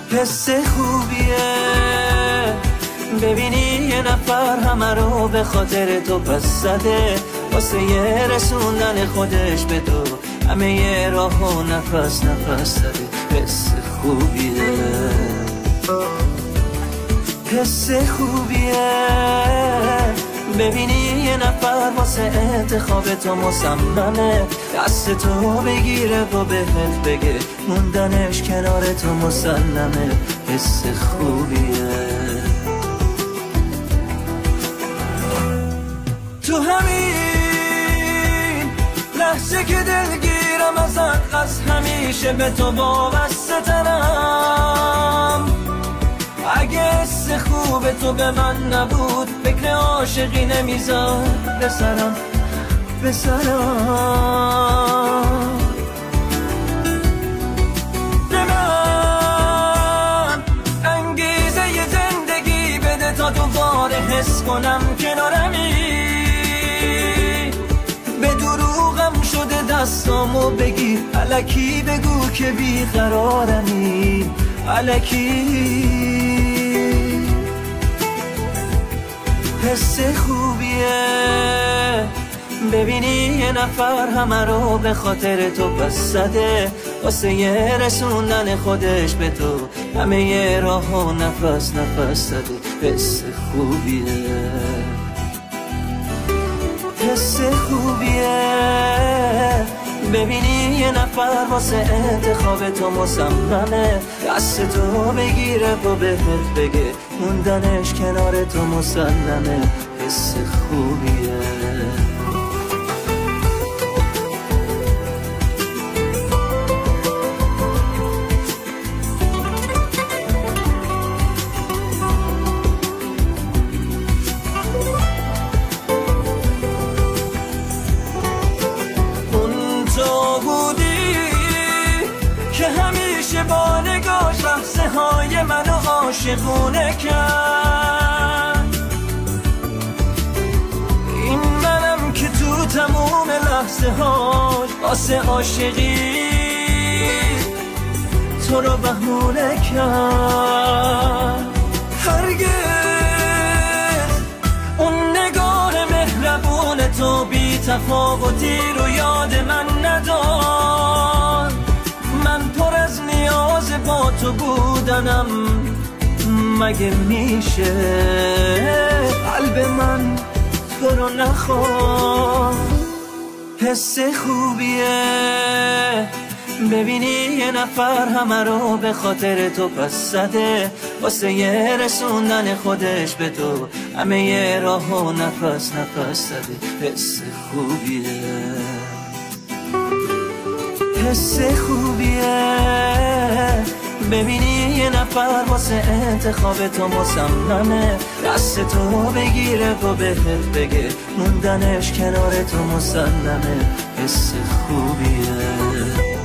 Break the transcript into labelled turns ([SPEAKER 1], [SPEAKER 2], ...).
[SPEAKER 1] حس خوبیه ببینی یه نفر همه رو به خاطر تو پس زده، واسه یه رسوندن خودش به تو همه یه راه و نفس نفس زده. حس خوبیه، حس خوبیه ببینی یه نفر واسه انتخاب تو مصممه، دست تو بگیره و بهت بگه موندنش کنار تو مسلمه. حس خوبیه. تو همین لحظه که دلگیرم ازت، از همیشه به تو وابسته ترم. اگه حس خوب تو به من نبود فکر عاشقی نمیزد بسرم. به من انگیزه ی زندگی بده تا دوباره حس کنم کنارمی. به دروغم شده دستامو بگیر، الکی بگو که بیقرارمی، الکی. حس خوبیه ببینی یه نفر همه رو به خاطر تو پس زده، واسه یه رسوندن خودش به تو همه یه راه و نفس نفس زده. حس خوبیه، حس خوبیه ببینی یه نفر واسه انتخاب تو مصممه، دست تو بگیره و بهت بگه موندنش کنار تو مسلمه. حس خوبیه. با نگاش لحظه های منو عاشقونه کرد، این منم که تو تموم لحظه هاش واسه عاشقی تو رو بهونه کرد. هرگز اون نگاه مهربون تو بی تفاوتی رو یاد من ندار. من پر از نیاز با تو بودنم، مگه میشه قلب من تو رو نخواد. حس خوبیه ببینی یه نفر همه رو به خاطر تو پس زده، واسه یه رسوندن خودش به تو همه یه راه و نفس نفس زده. حس خوبیه، حس خوبیه ببینی یه نفر واسه انتخاب تو مصممه، دست تو بگیره و بهت بگه موندنش کنار تو مسلمه. حس خوبیه.